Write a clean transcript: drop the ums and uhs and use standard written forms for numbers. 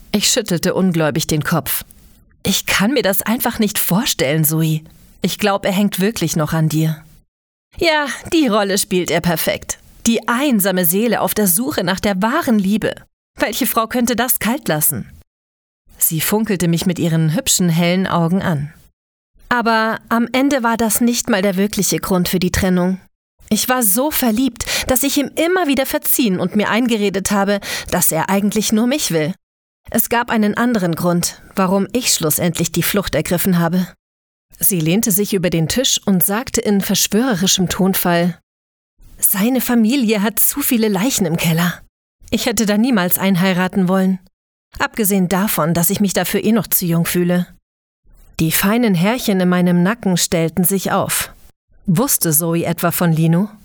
Ich schüttelte ungläubig den Kopf. Ich kann mir das einfach nicht vorstellen, Zoe. Ich glaube, er hängt wirklich noch an dir. Ja, die Rolle spielt er perfekt. Die einsame Seele auf der Suche nach der wahren Liebe. Welche Frau könnte das kalt lassen? Sie funkelte mich mit ihren hübschen, hellen Augen an. Aber am Ende war das nicht mal der wirkliche Grund für die Trennung. Ich war so verliebt, dass ich ihm immer wieder verziehen und mir eingeredet habe, dass er eigentlich nur mich will. Es gab einen anderen Grund, warum ich schlussendlich die Flucht ergriffen habe. Sie lehnte sich über den Tisch und sagte in verschwörerischem Tonfall: Seine Familie hat zu viele Leichen im Keller. Ich hätte da niemals einheiraten wollen. Abgesehen davon, dass ich mich dafür noch zu jung fühle. Die feinen Härchen in meinem Nacken stellten sich auf. Wusste Zoe etwa von Lino?